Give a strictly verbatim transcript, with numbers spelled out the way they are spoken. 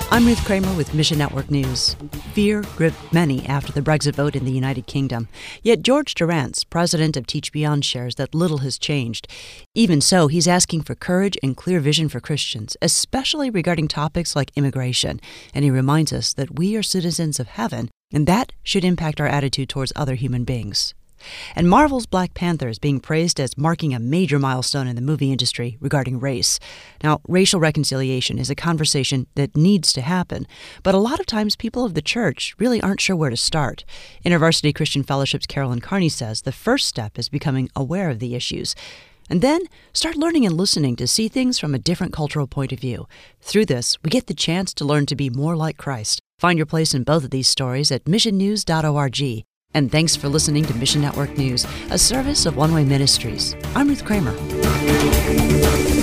I'm Ruth Kramer with Mission Network News. Fear gripped many after the Brexit vote in the United Kingdom. Yet George Durrance, president of Teach Beyond, shares that little has changed. Even so, he's asking for courage and clear vision for Christians, especially regarding topics like immigration. And he reminds us that we are citizens of heaven, and that should impact our attitude towards other human beings. And Marvel's Black Panther is being praised as marking a major milestone in the movie industry regarding race. Now, racial reconciliation is a conversation that needs to happen, but a lot of times people of the church really aren't sure where to start. InterVarsity Christian Fellowship's Carolyn Carney says the first step is becoming aware of the issues. And then start learning and listening to see things from a different cultural point of view. Through this, we get the chance to learn to be more like Christ. Find your place in both of these stories at mission news dot org. And thanks for listening to Mission Network News, a service of One Way Ministries. I'm Ruth Kramer.